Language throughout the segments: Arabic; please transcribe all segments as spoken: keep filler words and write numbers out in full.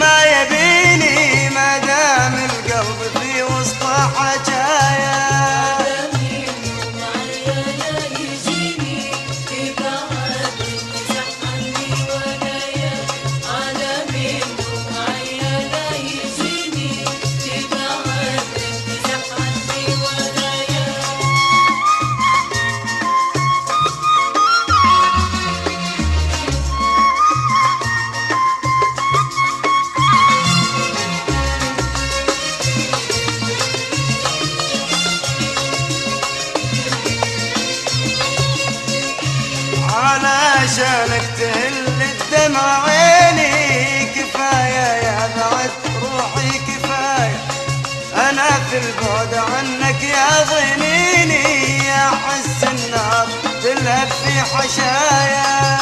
ما يبيني ما دام القلب في وسط حجايا. علشانك تهل الدمع عيني كفاية يا بعد روحي كفاية. أنا في البعد عنك يا ظنيني يا حس النار تلهب في حشايا.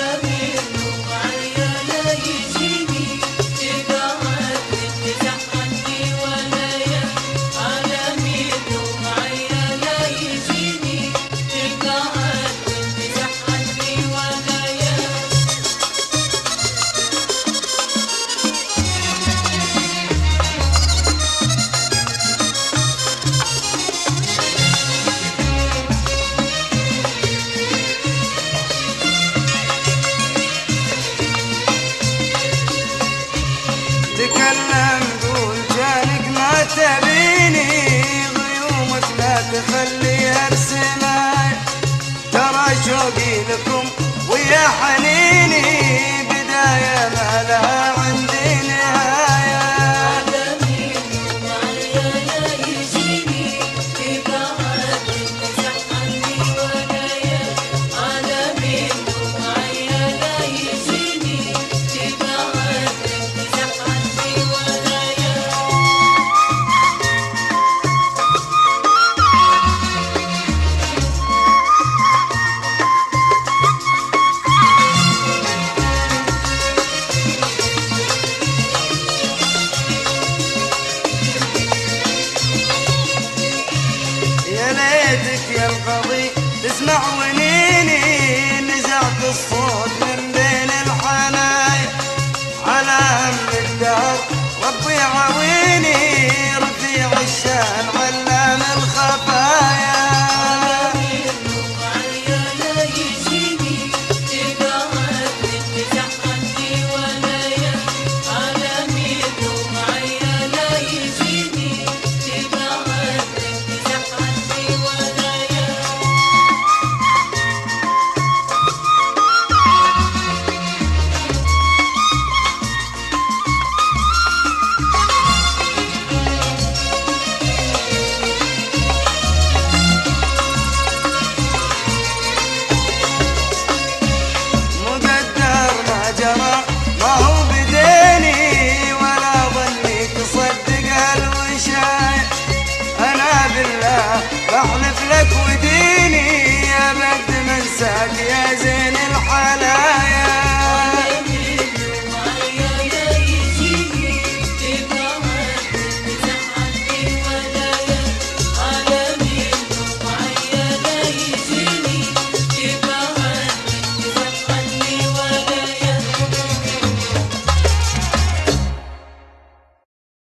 تكلم قول جانك ما تبيني غيومك لا تخلي ارسماي. ترى شوقي لكم ويا حنيني بداية ما لها عندي نهاية. يا ليتك يا القضي تسمع